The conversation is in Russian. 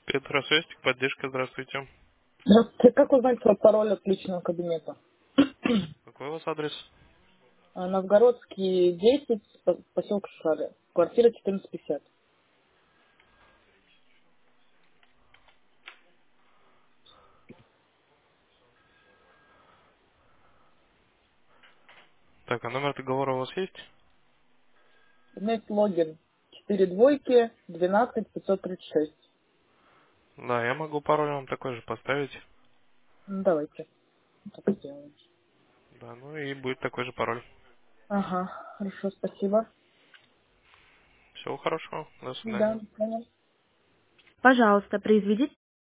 Петросвестик, поддержка, здравствуйте. Здравствуйте. Как узнать свой пароль от личного кабинета? Какой у вас адрес? Новгородский 10, поселок Шары. Квартира 1450. Так, а номер договора у вас есть? У меня есть логин. 4 двойки, 12 536. Да, я могу пароль вам такой же поставить. Ну, давайте. Так сделаем. Да, ну и будет такой же пароль. Ага, хорошо, спасибо. Всего хорошего, до свидания. Да, понял. Пожалуйста, произведите